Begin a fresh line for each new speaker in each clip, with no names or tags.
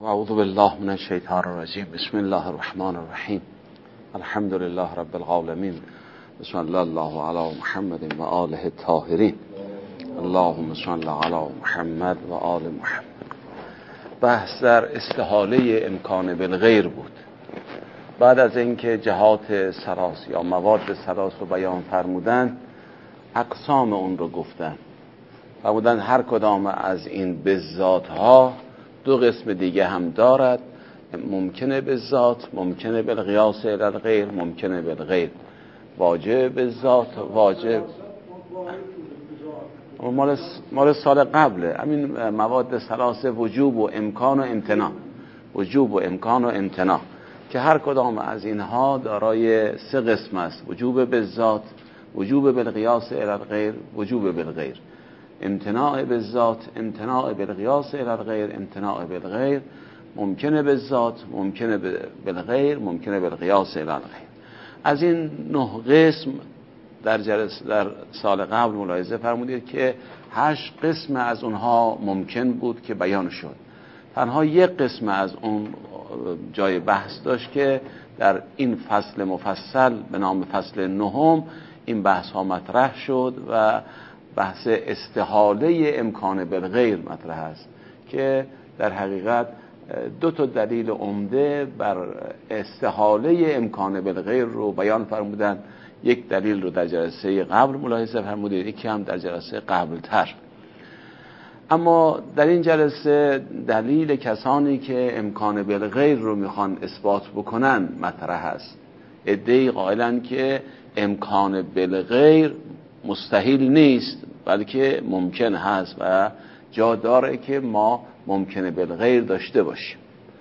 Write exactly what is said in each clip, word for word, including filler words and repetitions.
اعوذ بالله من الشیطان الرجیم. بسم الله الرحمن الرحیم. الحمد لله رب العالمین. بسم الله علی محمد و آله الطاهرین. اللهم صل علی محمد و آل محمد. بحث در استحاله امکان بالغیر بود. بعد از اینکه جهات سراس یا مواد سراس رو بیان فرمودن، اقسام اون رو گفتن. فرمودن هر کدام از این بذات ها دو قسم دیگه هم دارد، ممکنه بالذات، ممکنه بالقیاس الی الغیر، ممکنه بالغیر، واجب بالذات، واجب مال مال سال قبله. همین مواد ثلاثه، وجوب و امکان و امتناع، وجوب و امکان و امتناع، که هر کدام از اینها دارای سه قسم است: وجوب بالذات، وجوب بالقیاس الی الغیر، وجوب بالغیر، امتناع بالذات، امتناع بالقیاس الی الغیر، امتناع بالغیر، ممکنه بالذات، ممکنه بالغیر، ممکنه بالقیاس الی الغیر. از این نه قسم در جلسه در سال قبل ملاحظه فرمودید که هشت قسم از اونها ممکن بود که بیان شد. تنها یک قسم از اون جای بحث داشت که در این فصل مفصل به نام فصل نهم این بحث ها مطرح شد و بحث استحاله امکان بالغیر مطرح است که در حقیقت دو تا دلیل عمده بر استحاله امکان بالغیر رو بیان فرمودن. یک دلیل رو در جلسه قبل ملاحظه فرمودید، یکی هم در جلسه قبل تر. اما در این جلسه دلیل کسانی که امکان بالغیر رو میخوان اثبات بکنن مطرح است. عده‌ای قائلن که امکان بالغیر مستحیل نیست بلکه ممکن هست و جا داره که ما ممکنه بالغیر داشته باشیم.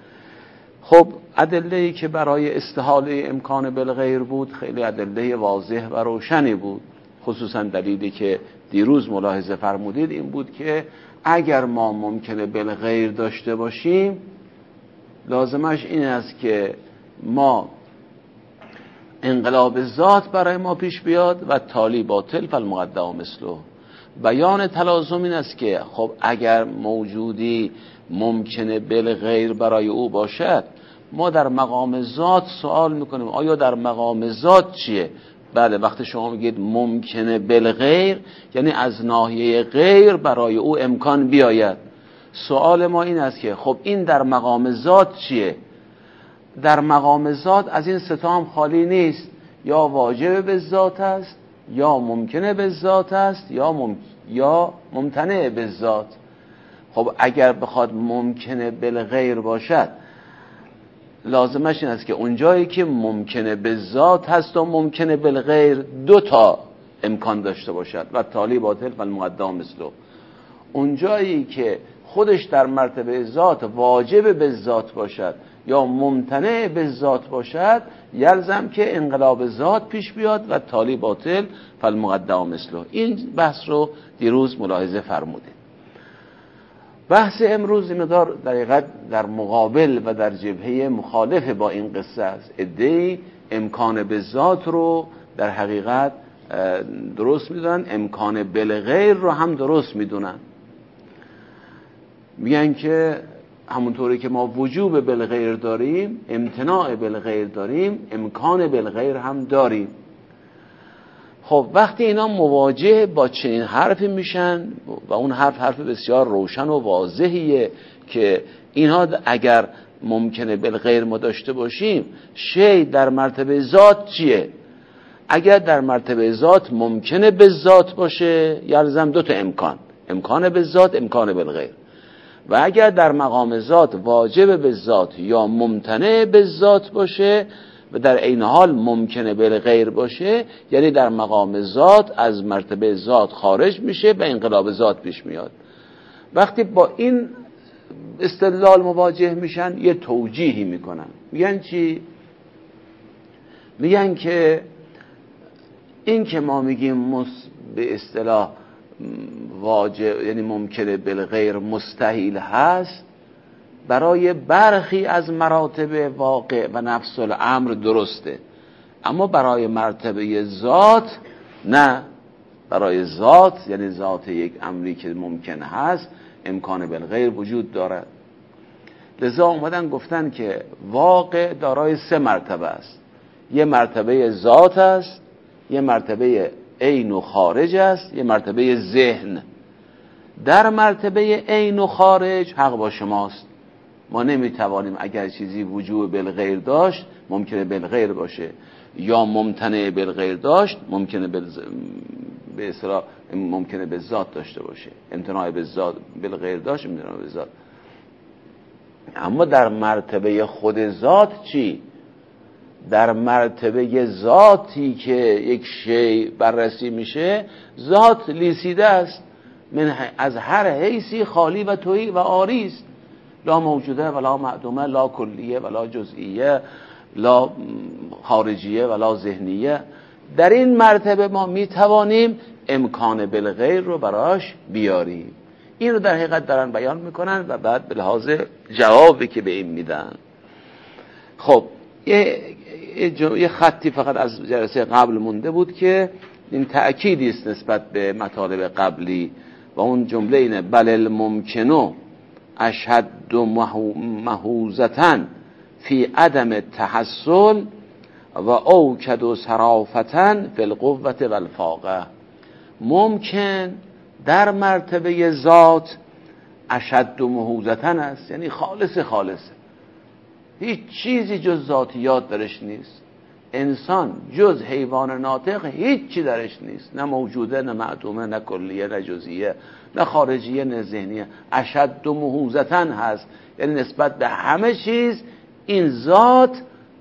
خب ادله‌ای که برای استحاله امکان بالغیر بود خیلی ادله واضح و روشنی بود. خصوصا دلیلی که دیروز ملاحظه فرمودید این بود که اگر ما ممکنه بالغیر داشته باشیم لازمش این است که ما انقلاب ذات برای ما پیش بیاد و تالی باطل فالمقدم مثله. بیان تلازم این است که خب اگر موجودی ممکنه بالغیر برای او باشد، ما در مقام ذات سوال میکنیم آیا در مقام ذات چیه؟ بله، وقتی شما میگید ممکنه بالغیر یعنی از ناحیه غیر برای او امکان بیاید. سوال ما این است که خب این در مقام ذات چیه؟ در مقام ذات از این ستا هم خالی نیست. یا واجب بالذات است، یا ممکنه بالذات است، یا مم... یا ممتنع بالذات. خب اگر بخواد ممکنه بالغیر باشد لازمش این است که اونجایی که ممکنه بالذات هست و ممکنه بالغیر دو تا امکان داشته باشد و تالی باطل و المقدم مثله. اونجایی که خودش در مرتبه ذات واجب بالذات باشد یا ممتنع بالذات باشد یلزم که انقلاب ذات پیش بیاد و تالی باطل فالمقدم مثله. این بحث رو دیروز ملاحظه فرمودید. بحث امروز این مقدار در حقیقت در مقابل و در جبهه مخالف با این قصه است. عده‌ای امکان بالذات رو در حقیقت درست میدونن، امکان بالغیر رو هم درست میدونن. میگن که همونطوری که ما وجوب بالغیر داریم، امتناع بالغیر داریم، امکان بالغیر هم داریم. خب وقتی اینا مواجه با چنین حرفی میشن و اون حرف حرف بسیار روشن و واضحیه که اینها اگر ممکنه بالغیر ما داشته باشیم، شی در مرتبه ذات چیه؟ اگر در مرتبه ذات ممکنه بالذات باشه یلزم دو تا امکان، امکان بالذات، امکان بالغیر. و اگر در مقام ذات واجب بالذات یا ممتنع بالذات باشه و در عین حال ممکنه بالغیر باشه یعنی در مقام ذات از مرتبه ذات خارج میشه و انقلاب ذات پیش میاد. وقتی با این استدلال مواجه میشن یه توجیهی میکنن. میگن چی؟ میگن که این که ما میگیم مس... به اصطلاح واجب یعنی ممکنه بالغیر مستحیل هست برای برخی از مراتب واقع و نفس الامر درسته، اما برای مرتبه ذات نه. برای ذات یعنی ذات یک امری که ممکن هست امکان بالغیر وجود دارد. لذا اومدن گفتن که واقع دارای سه مرتبه است. یه مرتبه ذات است، یه مرتبه عین و خارج است، یه مرتبه ذهن. در مرتبه عین و خارج حق با شماست. ما نمیتوانیم اگر چیزی وجود بالغیر داشت ممکنه بالغیر باشه، یا ممتنع بالغیر داشت ممکنه به اصطلاح ممکنه به ذات داشته باشه. امتناع به ذات بالغیر داشت امتناع به ذات. اما در مرتبه خود ذات چی؟ در مرتبه ذاتی که یک شی بررسی میشه، ذات لیسیده است، من از هر حیثی خالی و تویی و عاری است. لا موجوده ولا معدومه، لا کلیه ولا جزئیه، لا خارجیه ولا ذهنیه. در این مرتبه ما میتوانیم امکان بالغیر رو براش بیاریم. این رو در حقیقت دارن بیان میکنن و بعد به لحاظ جوابی که به این میدن. خب یه, یه خطی فقط از جلسه قبل مونده بود که این تأکیدی است نسبت به مطالب قبلی و اون جمله اینه: بل الممکنو اشهد محوزتن فی عدم تحصل و اوکد و صرافتن فی القوة و الفاقه. ممکن در مرتبه ذات اشد و محوزتن است، یعنی خالص خالصه، هیچ چیزی جز ذاتیات درش نیست. انسان جز حیوان ناطق هیچ چی درش نیست، نه موجوده نه معدومه نه کلیه نه جزئیه نه خارجیه نه ذهنیه. اشد و محوزتن هست، یعنی نسبت به همه چیز این ذات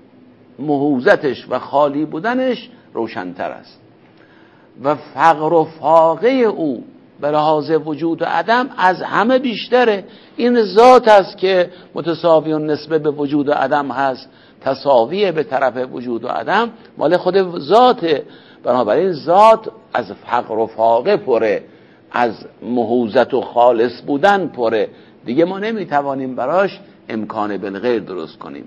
محوزتش و خالی بودنش روشن‌تر است و فقر و فاقه او به لحاظ وجود و عدم از همه بیشتره. این ذات است که متساوی نسبه به وجود و عدم هست، تساویه به طرف وجود و عدم مال خود ذاته. بنابراین ذات از فقر و فاقه پره، از محوزت و خالص بودن پره، دیگه ما نمیتوانیم براش امکان بالغیر درست کنیم.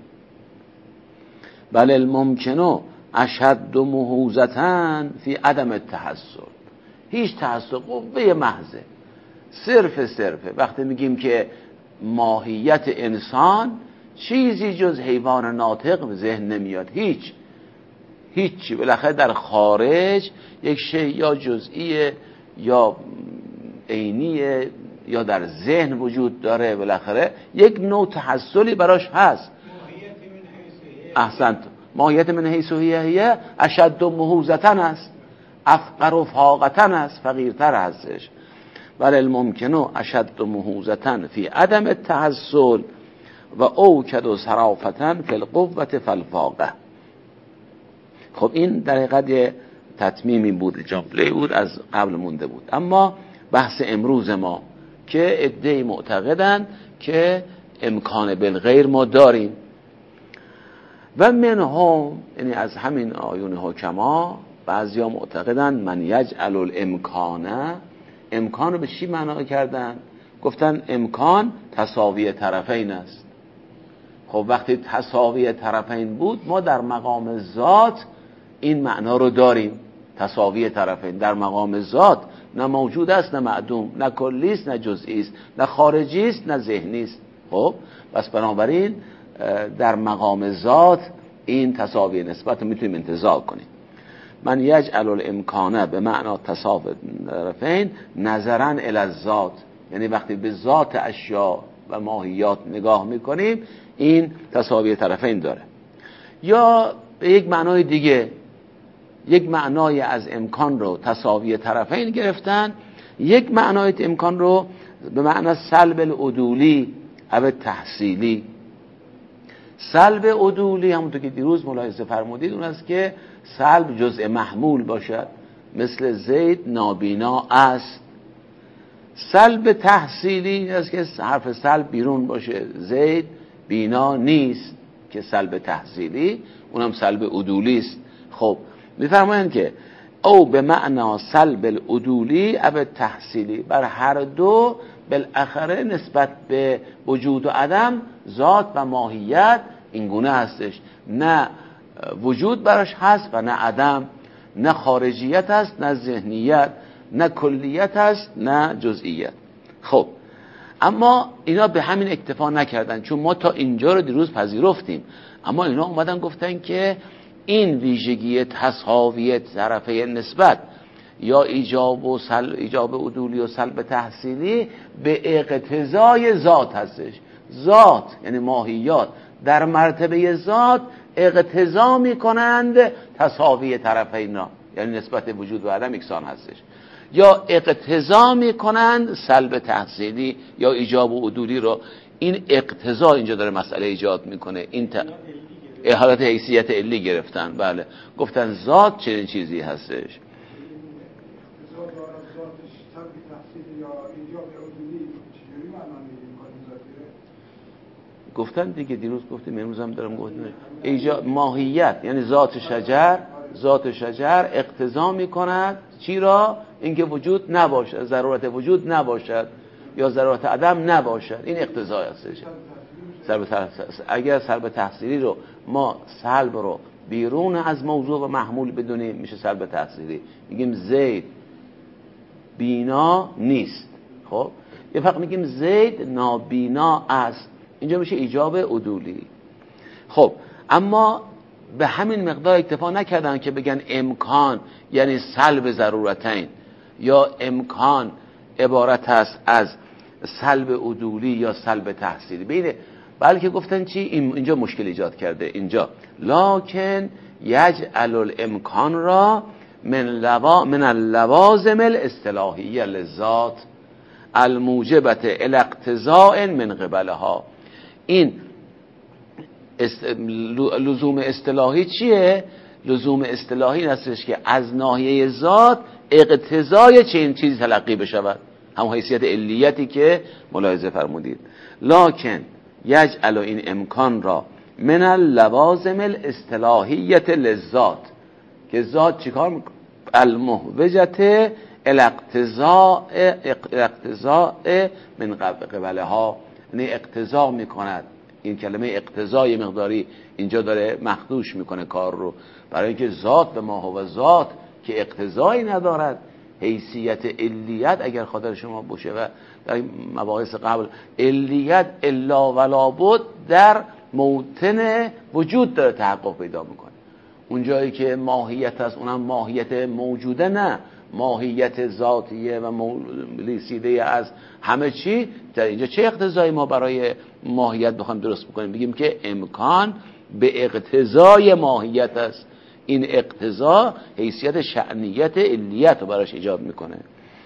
بل الممکنو اشد محوزتن فی عدم التحصل، هیچ تحصل، قوه محضه، صرف صرفه. وقتی میگیم که ماهیت انسان چیزی جز حیوان ناطق به ذهن نمیاد، هیچ هیچی. بالاخره در خارج یک شی یا جزئیه یا عینیه یا در ذهن وجود داره، بالاخره یک نوع تحصلی براش هست. احسنت. ماهیت من حیث هیه اشد و محوزتن است، افقر و فاقتن است، فقیرتر هستش. ولی الممکنو اشد و محوزتن فی عدم التحصل و اوکد و صرافتن فی القوة فالفاقه. خب این در حقیقت یه تتمیمی بود، جمله بود از قبل مونده بود. اما بحث امروز ما که عده‌ای معتقدن که امکان بالغیر ما داریم و منهم، یعنی از همین آیون حکما بعضیا معتقدن من یجعل الامکانه، امکان رو به چی معنا کردن؟ گفتن امکان تساوی طرفین است. خب وقتی تساوی طرفین بود ما در مقام ذات این معنا رو داریم، تساوی طرفین در مقام ذات، نه موجود است نه معدوم، نه کلی است نه جزئی است، نه خارجی است نه ذهنی است. خب پس بنابراین در مقام ذات این تساوی نسبت رو میتونیم انتزاع کنیم. من یجعل الامکانه به معنا تساوی طرفین نظرا الی الذات، یعنی وقتی به ذات اشیاء و ماهیات نگاه میکنیم این تساوی طرفین داره. یا به یک معنای دیگه، یک معنای از امکان رو تساوی طرفین گرفتن، یک معنای امکان رو به معنی سلب العدولی او تحصیلی. سلب عدولی همونطور که دیروز ملاحظه فرمودید اون است که سلب جزء محمول باشد، مثل زید نابینا است. سلب تحصیلی است که حرف سلب بیرون باشه، زید بینا نیست، که سلب تحصیلی اونم سلب عدولی است. خب میفرمایند که او به معنا سلب العدولی او تحصیلی، بر هر دو بالاخره نسبت به وجود و عدم ذات و ماهیت این گونه هستش، نه وجود براش هست و نه عدم، نه خارجیت هست نه ذهنیت، نه کلیت هست نه جزئیت. خب اما اینا به همین اکتفا نکردن، چون ما تا اینجا رو دیروز پذیرفتیم، اما اینا اومدن گفتن که این ویژگی تساوی طرفه نسبت یا ایجاب و سل... ایجاب عدولی و سلب تحصیلی به اقتضای ذات هستش. ذات یعنی ماهیات در مرتبه ذات اقتضا میکنند تساوی طرفین را، یعنی نسبت وجود و عدم یکسان هستش، یا اقتضا میکنند سلب تحصیلی یا ایجاب و عدولی رو. این اقتضا اینجا داره مسئله ایجاد میکنه. این ت... حالت حیثیت علی گرفتن. بله، گفتن ذات چنین چیزی هستش. گفتن دیگه دیروز گفتیم، امروز هم دارم گفتم ایجاب ماهیت یعنی ذات شجر، ذات شجر اقتضا میکند چی را؟ اینکه وجود نباشد، ضرورت وجود نباشد یا ضرورت عدم نباشد. این اقتضا هستش. سلب اگر سلب تحصیلی رو ما سلب رو بیرون از موضوع و محمول بدونیم میشه سلب تحصیلی. میگیم زید بینا نیست، خب یه فقط میگیم زید نابینا است، اینجا میشه ایجاب عدولی. خب اما به همین مقدار اکتفا نکردن که بگن امکان یعنی سلب ضرورتین یا امکان عبارت است از سلب عدولی یا سلب تحصیلی، بله، بلکه گفتن چی؟ اینجا مشکل ایجاد کرده. اینجا لکن یجعل الامکان را من لوا من اللوازم الاصطلاحیه للذات الموجبت الاقتضاء من قبلها. این است... لزوم اصطلاحی چیه؟ لزوم اصطلاحی هستش که از ناحیه ذات اقتضای چنین چیزی تلقی بشود، هم حیثیت علیتی که ملاحظه فرمودید. لکن یجعل این امکان را من اللوازم الاصطلاحیه للذات، که ذات چیکار میکنه؟ المحوجت الاقتضاء اقتضاء من قبلها، یعنی اقتضا میکند. این کلمه اقتضای مقداری اینجا داره مخدوش میکنه کار رو، برای اینکه ذات به ما هو ذات که اقتضایی ندارد، حیثیت علیت اگر خاطر شما باشه و در مباحث قبل علیت الا ولا بد در موطن وجود داره تحقق پیدا میکنه. اونجایی که ماهیت هست اونم ماهیت موجوده، نه ماهیت ذاتیه و مولیسیده از همه چی. در اینجا چه اقتضایی ما برای ماهیت بخوایم درست بکنیم؟ بگیم که امکان به اقتضای ماهیت است. این اقتضا حیثیت شأنیت علیت رو براش ایجاد میکنه.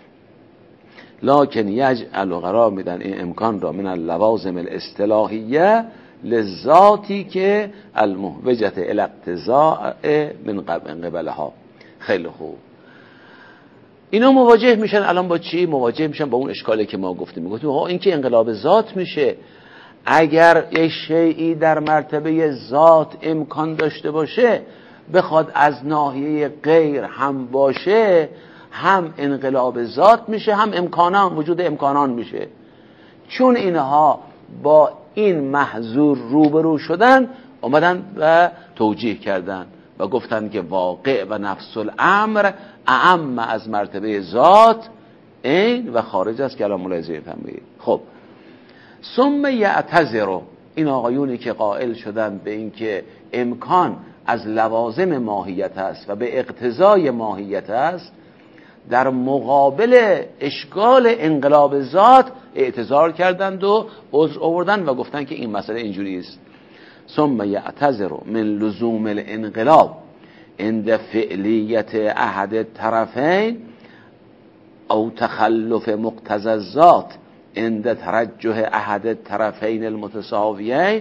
لکن یجعل قرار میدن این امکان را من اللوازم الاصطلاحیه لذاتی که المحوجت الاقتضاء من قبلها. خیلی خوب، اینا مواجه میشن الان با چی؟ مواجه میشن با اون اشکالی که ما گفتیم. میگفتیم آقا این که انقلاب ذات میشه، اگر یک شیئی در مرتبه ذات امکان داشته باشه بخواد از ناحیه غیر هم باشه، هم انقلاب ذات میشه هم امکانان، وجود امکانان میشه. چون اینها با این محظور روبرو شدن، اومدن و توجیه کردن و گفتن که واقع و نفس الامر اعم از مرتبه ذات این و خارج از کلام ملاحظه فرمایید. خب ثم یعتذر، این آقایونی که قائل شدن به این که امکان از لوازم ماهیت است و به اقتضای ماهیت است، در مقابل اشکال انقلاب ذات اعتذار کردند و عذر آوردن و گفتن که این مسئله اینجوری است. ثم یعتذر من لزوم الانقلاب عند فعلیت احد الطرفین او تخلف مقتضى الذات عند ترجح احد الطرفین المتساویین.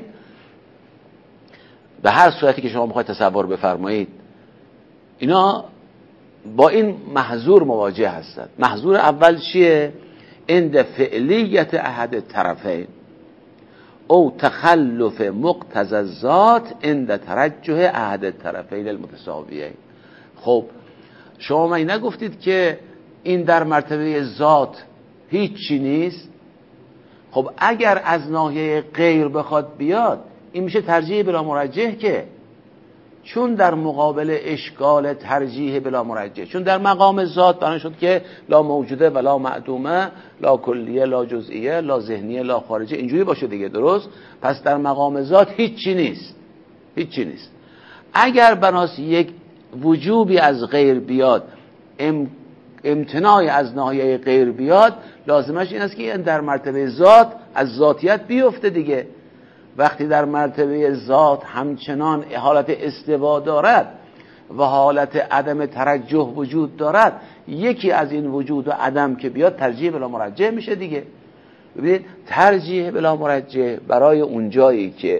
به هر صورتی که شما میخواید تصور بفرمایید، اینا با این محظور مواجه هستند. محظور اول چیه؟ عند فعلیت احد الطرفین او تخلف مقتضى الذات عند ترجح احد الطرفین المتساویین. خب شما من نگفتید که این در مرتبه ذات هیچی نیست؟ خب اگر از ناحیه غیر بخواد بیاد، این میشه ترجیح بلا مرجح، که چون در مقابل اشکال ترجیح بلا مرجح، چون در مقام ذات بیان شد که لا موجوده و لا معدومه، لا کلیه لا جزئیه، لا ذهنیه لا خارجه، اینجوری باشه دیگه، درست؟ پس در مقام ذات هیچی نیست، هیچی نیست. اگر بناس یک وجوبی از غیر بیاد، ام امتناعی از ناحیه غیر بیاد، لازمش این است که در مرتبه ذات از ذاتیت بیفته دیگه. وقتی در مرتبه ذات همچنان حالت استوا دارد و حالت عدم ترجح وجود دارد، یکی از این وجود و عدم که بیاد ترجیح بلا مرجح میشه دیگه. ببینید ترجیح بلا مرجح برای اون جایی که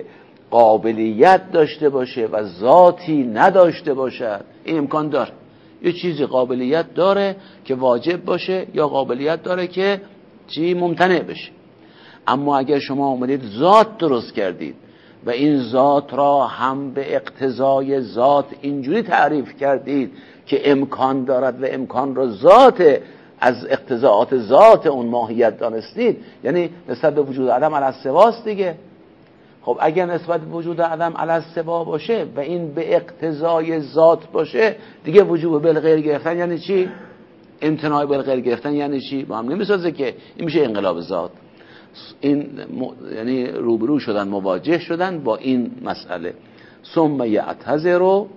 قابلیت داشته باشه و ذاتی نداشته باشد، این امکان داره. یه چیزی قابلیت داره که واجب باشه یا قابلیت داره که چی ممتنع بشه. اما اگر شما اومدید ذات درست کردید و این ذات را هم به اقتضای ذات اینجوری تعریف کردید که امکان دارد و امکان را ذات از اقتضاعات ذات اون ماهیت دانستید، یعنی نسبت به وجود عدم علی السواست دیگه. خب اگر نسبت به وجود عدم علی السوا باشه و این به اقتضای ذات باشه، دیگه وجوب بالغیر گرفتن یعنی چی؟ امتناع بالغیر گرفتن یعنی چی؟ با هم نمیسازه که. این میشه انقلاب ذات. این م... یعنی روبرو شدن، مواجه شدن با این مسئله. ثم یعتذروا،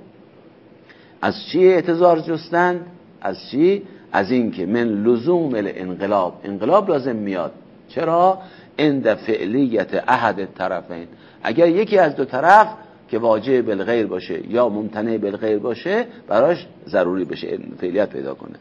از چی اعتذار جستند؟ از چی؟ از این که من لزوم الانقلاب، انقلاب لازم میاد. چرا؟ عند فعلیت احد الطرفین، اگر یکی از دو طرف که واجب بالغیر باشه یا ممتنع بالغیر باشه براش ضروری بشه فعلیت پیدا کنه.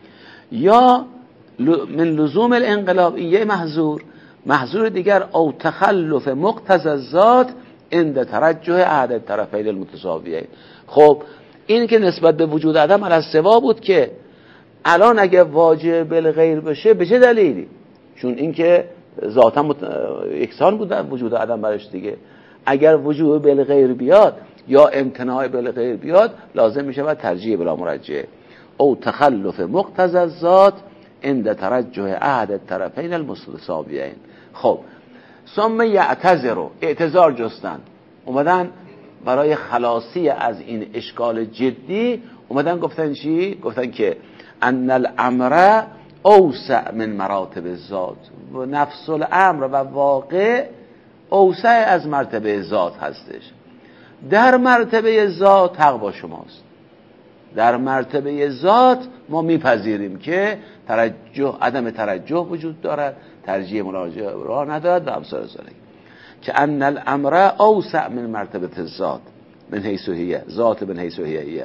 یا من لزوم الانقلاب، این یه محظور. محظور دیگر او تخلف مقتضی الذات عند ترجح احد الطرفین المتساویین. خب این که نسبت به وجود عدم علی السوا بود، که الان اگه واجب بالغیر بشه به چه دلیلی؟ چون این که ذاتا مت... یکسان بود در وجود عدم برش دیگه. اگر وجود بالغیر بیاد یا امتناع بالغیر بیاد، لازم میشه و ترجیح بلا مرجح او تخلف مقتضی الذات عند ترجح احد الطرفین المتساویین. خب ثم یعتذروا، اعتذار جستن، اومدن برای خلاصی از این اشکال جدی اومدن گفتن چی؟ گفتن که ان الامر اوسع من مراتب الذات، و نفس الامر و واقع اوسع از مرتبه ذات هستش. در مرتبه ذات حق با شماست. در مرتبه ذات ما میپذیریم که ترجح، عدم ترجح وجود دارد، ترجیح مراجعه را ندارد و امثال ذلک، که ان الامر اوسع من مرتبه الذات من حیث هی، ذات من حیث هی،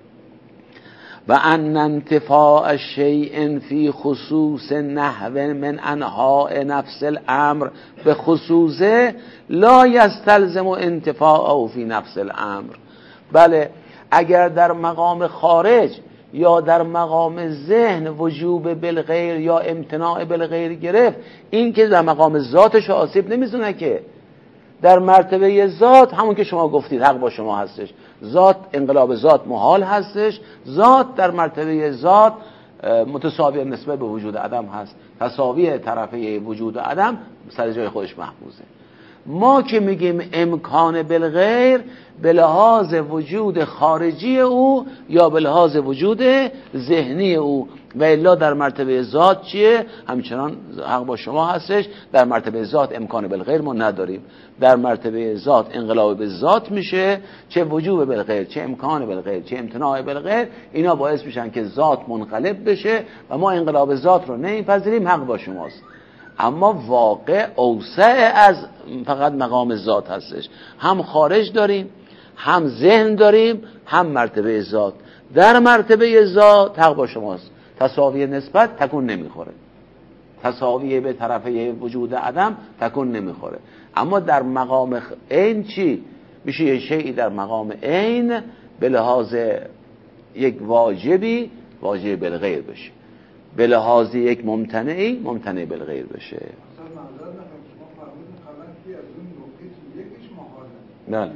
و ان انتفاع شیء فی خصوص نحو من انحاء نفس الامر به خصوصه لا یستلزم انتفاعه فی نفس الامر. بله، اگر در مقام خارج یا در مقام ذهن وجوب بالغیر یا امتناع بالغیر گرفت، این که در مقام ذاتش آسیب نمیزنه. که در مرتبه ذات همون که شما گفتید حق با شما هستش، ذات انقلاب ذات محال هستش، ذات در مرتبه ذات متساوی نسبت به وجود عدم هست، تساوی طرفه وجود و عدم سر جای خودش محفوظه. ما که میگیم امکان بالغیر به لحاظ وجود خارجی او یا به لحاظ وجود ذهنی او، و الا در مرتبه ذات چیه؟ همچنان حق با شما هستش. در مرتبه ذات امکان بالغیر ما نداریم. در مرتبه ذات انقلاب به ذات میشه، چه وجوب بالغیر، چه امکان بالغیر، چه امتناع بالغیر، اینا باعث میشن که ذات منقلب بشه و ما انقلاب ذات رو نمیپذیریم. حق با شماست. اما واقع اوسع از فقط مقام ذات هستش. هم خارج داریم، هم ذهن داریم، هم مرتبه ذات. در مرتبه ذات حق با شماست، تساوی نسبت تکون نمیخوره، تساوی به طرفه وجود عدم تکون نمیخوره. اما در مقام عین چی میشه؟ یه شیئی در مقام عین به لحاظ یک واجبی واجب بالغیر بشه، به لحاظ یک ممتنعی ممتنع بالغیر بشه. نه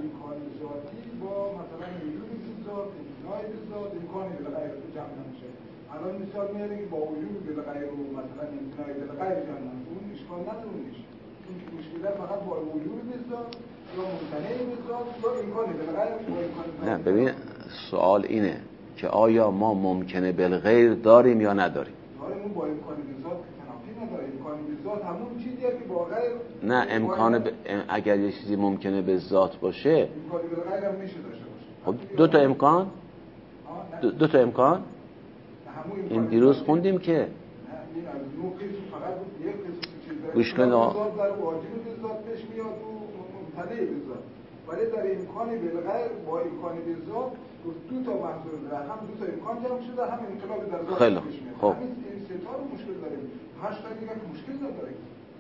الان مثال میاره که با وجود بالغیر و مثلا امتناع بالغیر جمع، اون اشکال نداره. اون مشکل فقط با وجود نیست، یا ممتنع به ذات یا امکان بالغیر یا امکان.
نه ببین سوال اینه که آیا ما ممکنه بالغیر داریم یا نداریم؟
داریم، با امکان به ذات تنافی نداره. امکان به ذات همون چیزیه که با غیر.
نه امکان ب... اگر یه چیزی ممکنه به ذات باشه
امکان بالغیر هم میشه داشته باشه.
خب دو تا امکان دو, دو تا امکان این دیروز خوندیم که
این از نوع قسم فقط یک قسم چیز
گوش کن
ذات در واجب به ذات پیش میاد و ممتنع به ذات، ولی در امکان بالغیر با امکان به ذات دو تا محصول داره، هم دو تا امکان جمع شده هم انقلاب در ذات
خیلی
پیش میاد.
خب
همین این سه تا رو مشکل داریم، هشت تا دیگه که مشکل نداره.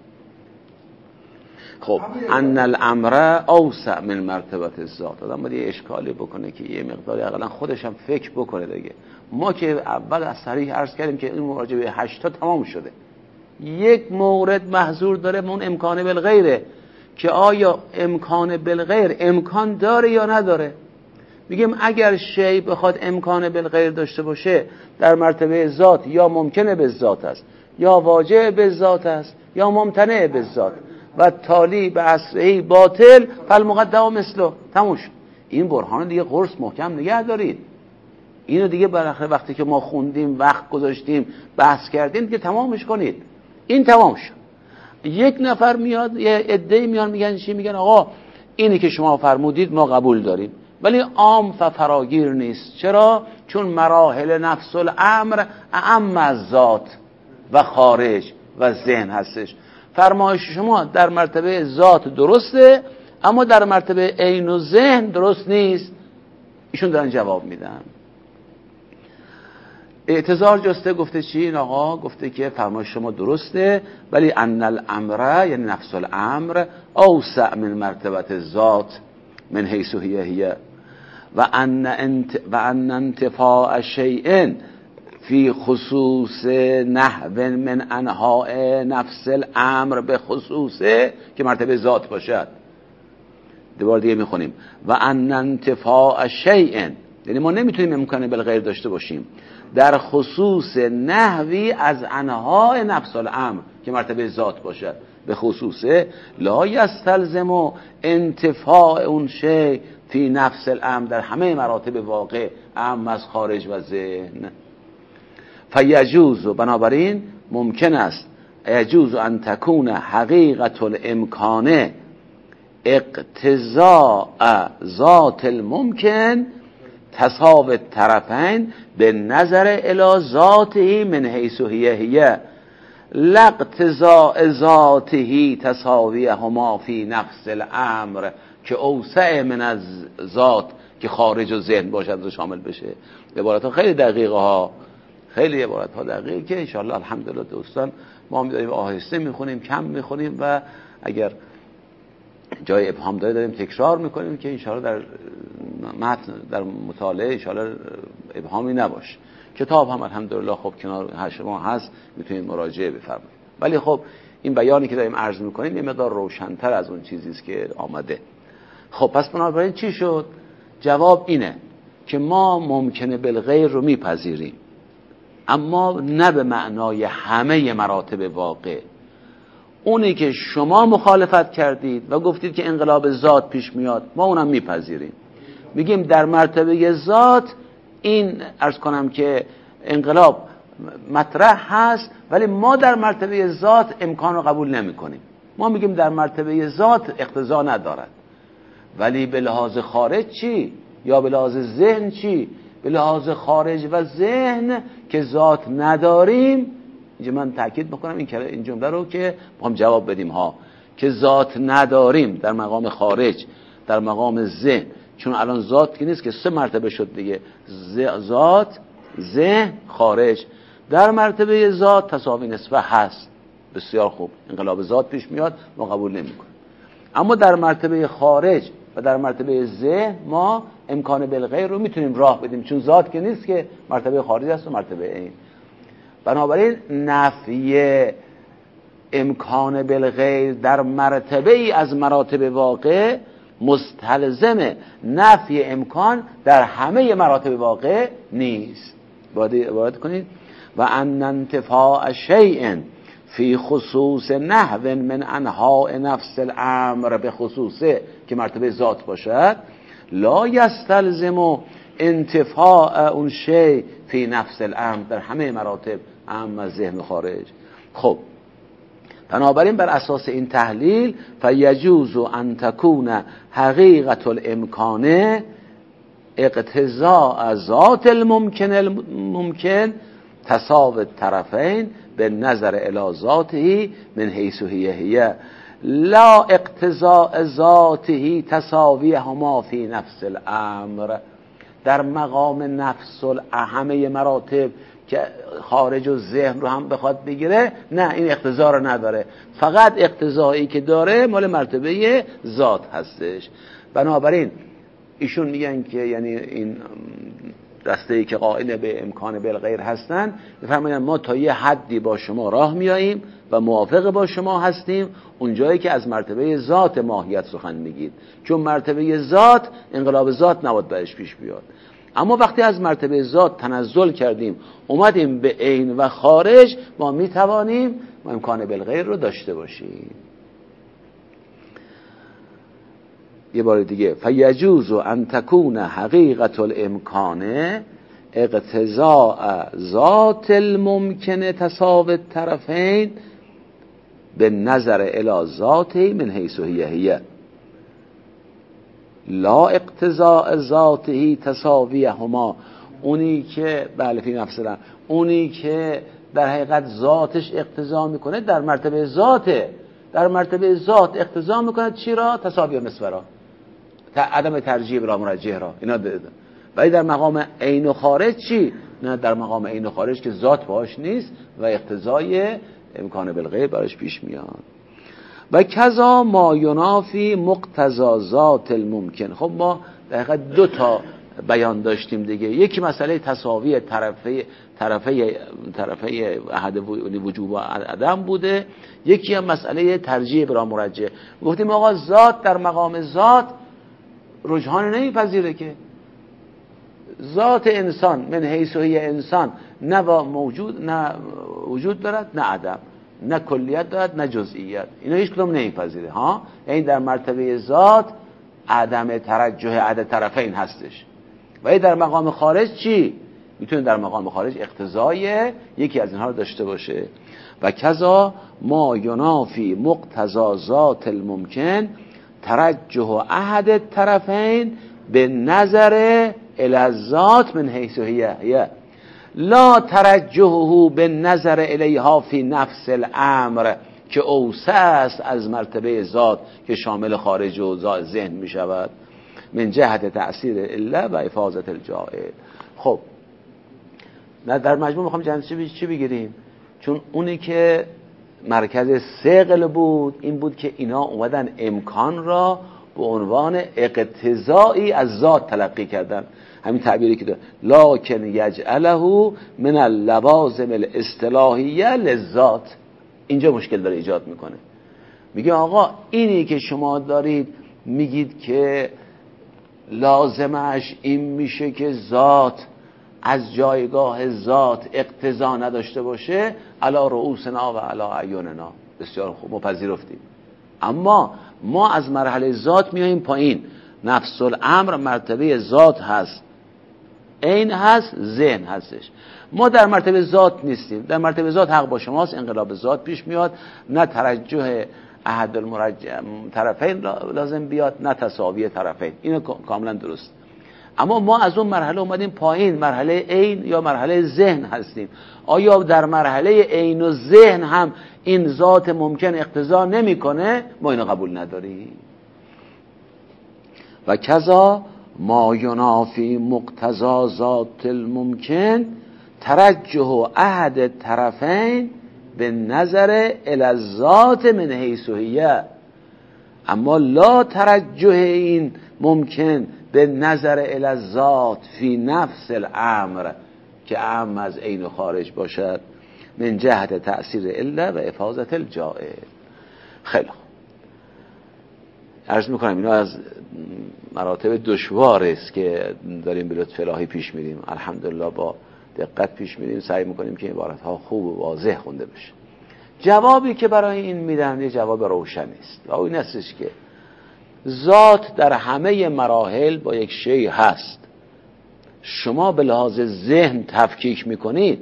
خب ان الامر اوسع من مرتبه الذات. آدم باید یه اشکالی بکنه که یه مقداری حداقل خودش هم فکر بکنه دیگه. ما که اول از صریح عرض کردیم که این مراجعه به هشت تا تمام شده، یک مورد محظور داره اون امکان بالغیره که آیا امکان بالغیر امکان داره یا نداره. میگیم اگر شی بخواد امکان بالغیر داشته باشه در مرتبه ذات یا ممکنه به ذات است یا واجب به ذات است یا ممتنع به ذات و تالی به اصلهی باطل فالمقدم مثله. تموم شد. این برهان دیگه قرص محکم نگه دارید. اینو دیگه بالاخره وقتی که ما خوندیم وقت گذاشتیم بحث کردیم دیگه تمامش کنید. این تمام شد. یک نفر میاد یه عده‌ای میان میگن چی؟ میگن آقا اینی که شما فرمودید ما قبول داریم ولی عام و فراگیر نیست. چرا؟ چون مراحل نفس الامر اعم از ذات و خارج و ذهن هستش. فرمایش شما در مرتبه ذات درسته اما در مرتبه عین و ذهن درست نیست. ایشون دارن جواب میدن. اعتذار جسته گفته چی این آقا؟ گفته که فرمایش شما درسته ولی ان الامر یعنی نفس الامر اوسع من مرتبه ذات من حیث هی هی و ان انت و ان انتفاع شیء فی خصوص نحو من انحاء نفس الامر به خصوصه که مرتبه ذات باشد. دوباره دیگه میخونیم و ان انتفاع شیء یعنی ما نمیتونیم امکان بالغیر داشته باشیم در خصوص نحوی از انحاء نفس الامر که مرتبه ذات باشد به خصوصه لا یستلزم انتفاع اون شی فی نفس الامر در همه مراتب واقع اعم از خارج و ذهن. فیجوز و بنابراین ممکن است یجوز ان تکون حقیقت الامکان اقتضاء ذات الممکن تساوی الطرفین به نظر الی ذاته من حیث هی هی لا اقتضاء ذاته تساویهما فی نفس الامر که اوسع من از ذات که خارج و ذهن باشد و شامل بشه. عبارت ها خیلی دقیقه ها، خیلی عبارت ها دقیقه که انشاءالله الحمدلله دوستان ما می‌داریم آهسته میخونیم، کم میخونیم و اگر جای ابهام داره داریم تکرار میکنیم که انشاءالله در متن در مطالعه انشاءالله ابهامی نباشه. کتاب هم الحمدلله خب کنار شما هست میتونید مراجعه بفرمایید. ولی خب این بیانی که داریم عرض میکنیم یه مقدار روشن‌تر از اون چیزی است که آمده. خب پس بنابراین چی شد؟ جواب اینه که ما ممکنه بالغیر رو میپذیریم اما نه به معنای همه مراتب واقع. اونی که شما مخالفت کردید و گفتید که انقلاب ذات پیش میاد ما اونم میپذیریم. میگیم در مرتبه ذات این عرض کنم که انقلاب مطرح هست ولی ما در مرتبه ذات امکان رو قبول نمی کنیم. ما میگیم در مرتبه ذات اقتضا ندارد ولی به لحاظ خارج چی؟ یا به لحاظ ذهن چی؟ به لحاظ خارج و ذهن که ذات نداریم. اینجا من تاکید میکنم این این جمله رو که میخوام جواب بدیم ها که ذات نداریم در مقام خارج در مقام ذهن، چون الان ذات که نیست که سه مرتبه شد دیگه، ذات، ذهن، خارج. در مرتبه ذات تساوی نسبه هست. بسیار خوب، انقلاب ذات پیش میاد ما قبول نمیکنیم. اما در مرتبه خارج و در مرتبه ذهن ما امکان بالغیر رو میتونیم راه بدیم، چون ذات که نیست که مرتبه خارج است و مرتبه عین. بنابراین نفی امکان بالغیر در مرتبه ای از مراتب واقع مستلزم نفی امکان در همه مراتب واقع نیست. باید عبارت کنید و ان انتفاع شیء فی خصوص نحو من انحاء نفس الامر، به خصوصه که مرتبه ذات باشد، لا یستلزم انتفاع اون شی فی نفس الامر، در همه مراتب ام از ذهن و خارج. خب بنابراین بر اساس این تحلیل فیجوز ان تکون حقیقت الامکان اقتضاء ذات الممکن الممکن تساوی الطرفین به نظر الی ذاته من حیث هی هی لا اقتضاء ذاته تساویهما فی نفس الامر. در مقام نفس همه مراتب که خارج و ذهن رو هم بخواد بگیره، نه این اقتضا رو نداره، فقط اقتضایی که داره مال مرتبه ذات هستش. بنابراین ایشون میگن که یعنی این دسته‌ای که قائل به امکان بالغیر هستن میفرمایند ما تا یه حدی با شما راه میاییم و موافق با شما هستیم اونجایی که از مرتبه ذات ماهیت سخن میگید، چون مرتبه ذات انقلاب ذات نباید برش پیش بیاد. اما وقتی از مرتبه ذات تنزل کردیم اومدیم به عین و خارج، ما میتوانیم ما امکان بالغیر رو داشته باشیم. یه بار دیگه فیجوز ان تکون حقیقت الامکان اقتضاء ذات الممکن تساوی الطرفین به نظر الی ذاته من حیث هی هی لا اقتضاء ذاته تساویهما. اونی که بله فی نفس الامر، اونی که در حقیقت ذاتش اقتضا میکنه در مرتبه ذاته، در مرتبه ذات اقتضا میکنه چی را؟ تساوی مسورا، عدم ترجیح را مرجح را اینا ده. ولی در مقام عین و خارج چی؟ نه، در مقام عین و خارج که ذات باش نیست و اقتضای امکان بالغیب براش پیش میاد. و کذا ما ینافی مقتضا ذات الممکن. خب ما در حقیقت دو تا بیان داشتیم دیگه، یکی مسئله تساوی طرفه طرفه طرفه احد وجوب و عدم بوده، یکی هم مسئله ترجیح برا مرجح. گفتیم آقا ذات در مقام ذات رجحان نمیپذیره که ذات انسان من حیث هی انسان نه موجود نه وجود دارد نه عدم، نه کلیت دارد نه جزئیت، اینا هیچ کدوم نمیپذیره ها. این در مرتبه ذات عدم ترجح عدد طرفین هستش. ولی در مقام خارج چی؟ میتونه در مقام خارج اقتضای یکی از اینها رو داشته باشه. و کذا ما ینافی مقتضا ذات الممکن ترجح احد الطرفین به نظر الی الذات من حیث هی هی لا ترجحه به نظر الیها فی نفس الامر، که اوسع است از مرتبه ذات که شامل خارج و ذهن می شود، من جهت تأثیر الا و افاظت الجائل. خب نه در مجموع میخوام جنس چی بگیریم؟ چون اونی که مرکز ثقل بود این بود که اینا اومدن امکان را به عنوان اقتضایی از ذات تلقی کردن، همین تعبیری که داره لکن یجعله من اللوازم الاصطلاحیه للذات. اینجا مشکل داره ایجاد میکنه، میگه آقا اینی که شما دارید میگید که لازمش این میشه که ذات از جایگاه ذات اقتضا نداشته باشه، علی رؤوسنا و علی اعیننا، بسیار خوب مپذیرفتیم. اما ما از مرحله ذات میاییم پایین، نفس الامر مرتبه ذات هست، عین هست، ذهن هستش. ما در مرتبه ذات نیستیم، در مرتبه ذات حق با شماست، انقلاب ذات پیش میاد، نه ترجح احد المرجح طرفین لازم بیاد نه تساوی طرفین، اینو کاملا درست. اما ما از اون مرحله اومدیم پایین، مرحله عین یا مرحله ذهن هستیم. آیا در مرحله عین و ذهن هم این ذات ممکن اقتضا نمیکنه؟ ما اینو قبول نداریم. و کذا ما ینافی مقتضا ذات الممکن ترجح احد الطرفین به نظر الی الذات من حیث هی، اما لا ترجح این ممکن به نظر الی الذات فی نفس الامر که اعم از عین و خارج باشد، من جهت تأثیر الا و افاظت الجائل. خیلی خوب، عرض میکنم اینا از مراتب دشوار است که داریم به لطف الهی پیش میریم، الحمدلله با دقت پیش میریم، سعی میکنیم که عبارت ها خوب و واضح خونده بشه جوابی که برای این میدن یه جواب روشنی است و این استش که ذات در همه مراحل با یک شیء هست. شما به لحاظ ذهن تفکیک میکنید،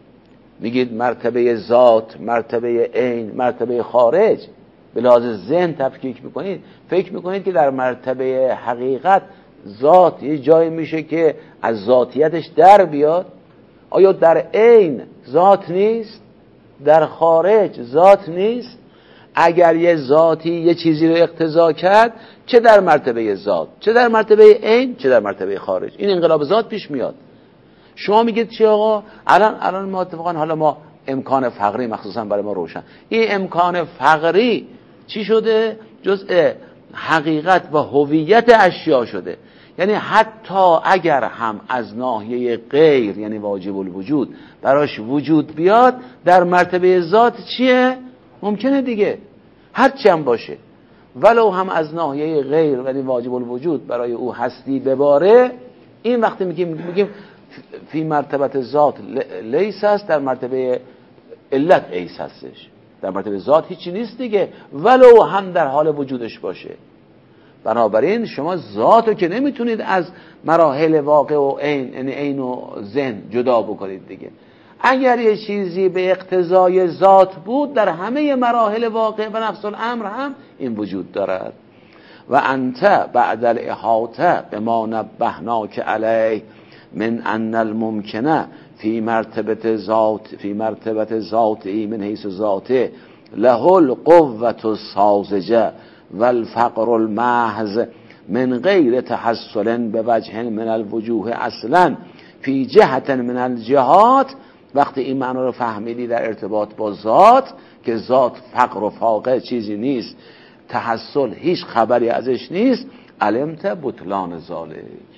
میگید مرتبه ذات، مرتبه عین، مرتبه خارج، به لحاظ ذهن تفکیک میکنید، فکر میکنید که در مرتبه حقیقت ذات یه جایی میشه که از ذاتیتش در بیاد. آیا در عین ذات نیست؟ در خارج ذات نیست؟ اگر یه ذاتی یه چیزی رو اقتضا کرد، چه در مرتبه ذات، چه در مرتبه عین، چه در مرتبه خارج، این انقلاب ذات پیش میاد. شما میگید چی آقا؟ الان الان ما اتفاقا حالا ما امکان فقری مخصوصا برای ما روشن، این امکان فقری چی شده؟ جزء حقیقت و هویت اشیا شده. یعنی حتی اگر هم از ناحیه غیر، یعنی واجب الوجود، براش وجود بیاد، در مرتبه ذات چیه؟ ممکنه دیگه هرچی هم باشه، ولو هم از ناحیه غیر یعنی واجب الوجود برای او هستی بباره، این وقتی میگیم میگیم فی مرتبه ذات لیس است، در مرتبه علت ایس هستش، در مرتبه ذات هیچی نیست دیگه، ولو هم در حال وجودش باشه. بنابراین شما ذات رو که نمیتونید از مراحل واقع و عین، یعنی عین و ذهن جدا بکنید دیگه. اگر یه چیزی به اقتضای ذات بود، در همه مراحل واقع و نفس الامر هم این وجود دارد. و انت بعد الاحاطه بما نبهناک علیه من ان الممکنه فی مرتبه ذات فی مرتبه ذاتی من حیث ذاته له القوة الساذجه والفقر المحض من غیر تحصل بوجه من الوجوه اصلا فی جهت من الجهات. وقتی این معنا رو فهمیدی در ارتباط با ذات، که ذات فقر و فاقه چیزی نیست، تحصل هیچ خبری ازش نیست، علمت بطلان ذالک،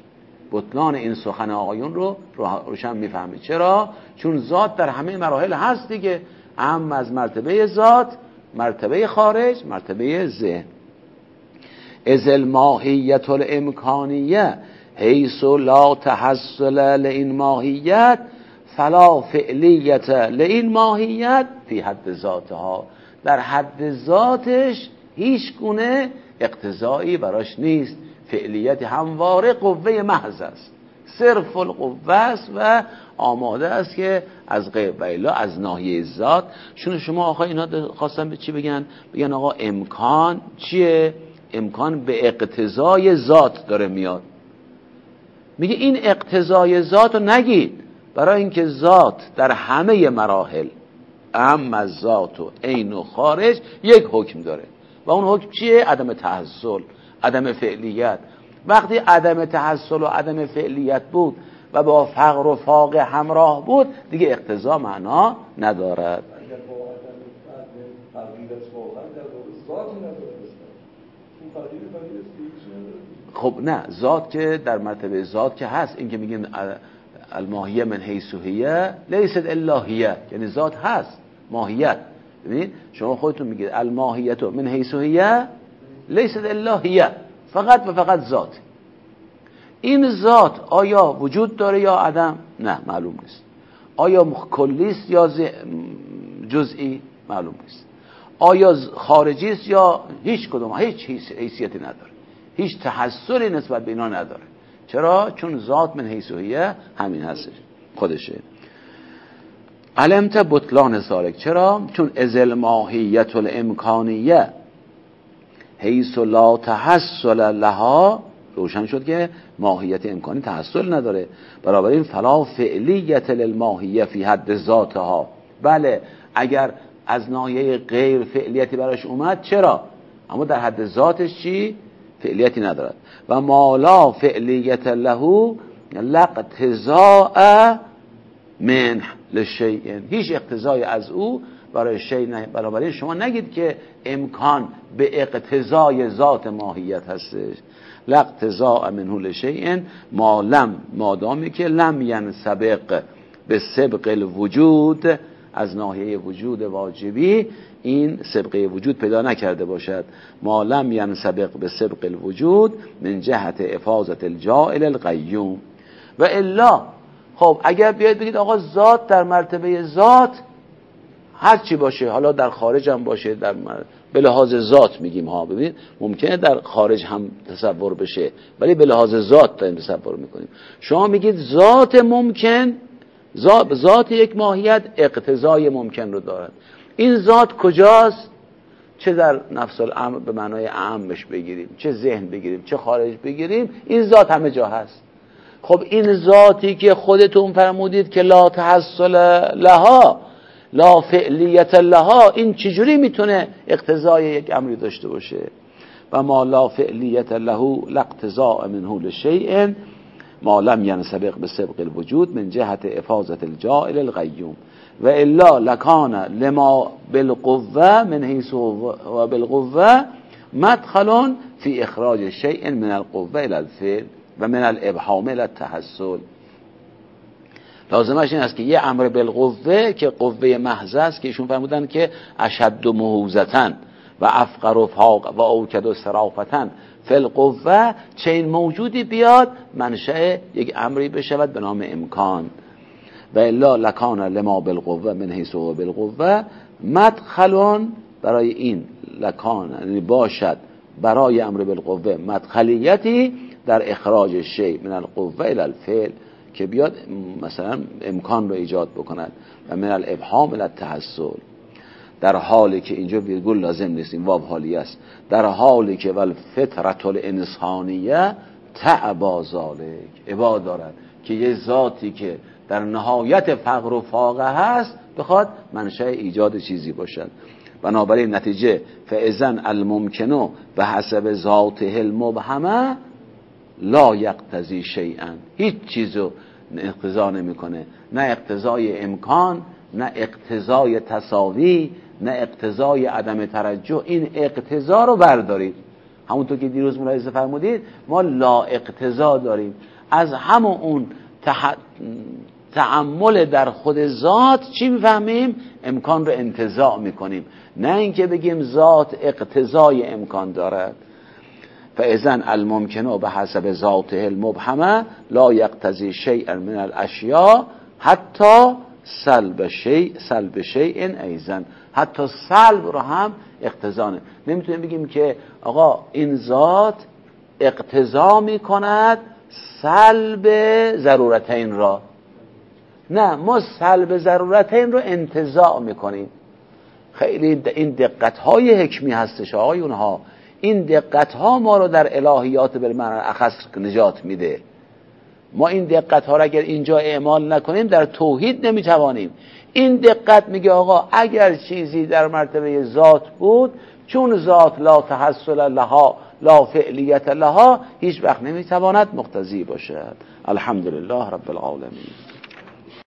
بطلان این سخن آقایون رو روشن میفهمید. چرا؟ چون ذات در همه مراحل هست دیگه، اما از مرتبه ذات، مرتبه خارج، مرتبه ذهن. از الماهیت الامکانیه حیث لا تحصل لئین ماهیت فلا فعلیت لئین ماهیت فی حد ذاتها. در حد ذاتش هیچ گونه اقتضایی براش نیست، فعلیت همواره قوه محض است، صرف القوه است و آماده است که از غیب و الا از ناحیه ذات. چون شما آقا اینا خواستن به چی بگن؟ بگن آقا امکان چیه؟ امکان به اقتضای ذات داره میاد. میگه این اقتضای ذات رو نگید، برای اینکه ذات در همه مراحل، اما ذات و عین و خارج، یک حکم داره و اون حکم چیه؟ عدم تحصل، عدم فعلیت. وقتی عدم تحصل و عدم فعلیت بود و با فقر و فاقه همراه بود، دیگه اقتضا معنا ندارد. خب نه، ذات که در مرتبه ذات که هست، این که میگیم الماهیه من حیث هی لیست الا هی، یعنی ذات هست، ماهیت. ببینید شما خودتون میگید الماهیت من حیث هی لیست الا هی، فقط و فقط ذات. این ذات آیا وجود داره یا عدم؟ نه، معلوم نیست. آیا کلی است یا جزئی؟ معلوم نیست. آیا خارجی است یا هیچ کدوم؟ هیچ حیثیتی نداره، هیچ تحصلی نسبت به اینا نداره. چرا؟ چون ذات من حیث هی همین هستش، خودشه. علمت بطلان ذالک. چرا؟ چون از الماهیت الامکانیه حیث لا تحصل لها، روشن شد که ماهیت امکانی تحصل نداره، برابر این فلا فعلیت للماهیه فی حد ذاتها. بله اگر از ناحیه غیر فعلیتی براش اومد، چرا؟ اما در حد ذاتش چی؟ فعلیتی ندارد. و ما لا فعلیت له لاقتضاء من لشیء، هیچ اقتضای از او برای شیء نه. بنابراین شما نگید که امکان به اقتضای ذات ماهیت هستش. لاقتضاء منه لشیء ما لم، مادامی که لم ینسبق به سبق الوجود، از ناحیه وجود واجبی این سبقه وجود پیدا نکرده باشد. ما لم ینسبق به سبق الوجود من جهت افاضت الجاعل القیوم. و الا خب اگر بیاید بگید آقا ذات در مرتبه ذات هر چی باشه، حالا در خارج هم باشه، در به لحاظ ذات میگیم ها، ببین ممکنه در خارج هم تصور بشه ولی به لحاظ ذات داریم تصور میکنیم. شما میگید ذات ممکن، ذات, ذات یک ماهیت اقتضای ممکن رو دارد. این ذات کجاست؟ چه در نفس الامر به معنای اعمش بگیریم، چه ذهن بگیریم، چه خارج بگیریم، این ذات همه جا هست. خب این ذاتی که خودتون فرمودید که لا تحصل لها، لا فعلیت لها، این چجوری میتونه اقتضای یک امری داشته باشه؟ و ما لا فعلیت له لاقتضاء منه لشیء ما لم ینسبق بسبق الوجود من جهت افاضة الجائل القیوم و الا لکان لما بالقوه من حیث و بالقوه مدخل فی اخراج شیء من القوه الى الفعل و من الابهام الى التحصل. لازمش این است که یه امر بالقوه که قوه محض است که ایشون فرمودن که اشد موهوزتن و افقر و فاق و اوکد و صرافتن فی القوه، چنین موجودی بیاد منشأ یک امری بشود به نام امکان. و الا لکان لما بالقوه من حیث و بالقوه مدخل، برای این لکان باشد برای امر بالقوه مدخلیتی در اخراج شیء من القوه الی الفعل که بیاد مثلا امکان رو ایجاد بکند و من الابهام الی التحصل، در حالی که اینجا ویرگول لازم نیست، این واو حالی است، در حالی که والفطرة الانسانیه تعبا ذالک، ابا دارد که یه ذاتی که در نهایت فقر و فاقه هست بخواد منشأ ایجاد چیزی باشد. بنابراین نتیجه فاذن الممکنو به حسب ذاته المبهمه لا یقتضی شیئا، هیچ چیزو اقتضا نمیکنه، نه اقتضای امکان، نه اقتضای تساوی، نه اقتضای عدم ترجح. این اقتضا رو بردارید، همونطور که دیروز ملاحظه فرمودید ما لا اقتضا داریم. از همون اون تح... تعمل در خود ذات چی میفهمیم؟ امکان رو انتزاع میکنیم، نه اینکه بگیم ذات اقتضای امکان دارد. فاذن الممکنه به حسب ذاته المبهمه لا یقتضی شیئا من الاشیاء حتی سلب شیء سلب شیء ایضا، حتی سلب رو هم اقتضا. نمیتونیم بگیم که آقا این ذات اقتضا میکند سلب ضرورتین را، نه، ما سلب ضرورتین رو انتزاع میکنیم. خیلی این دقت های حکمی هستش آقایون ها، این دقت ها ما رو در الهیات بالمعنی اخص نجات میده. ما این دقت ها رو اگر اینجا اعمال نکنیم در توحید نمیتوانیم. این دقت میگه آقا اگر چیزی در مرتبه ذات بود، چون ذات لا تحصل لها لا فعلیت لها، هیچ وقت نمیتواند مقتضی باشد. الحمدلله رب العالمین.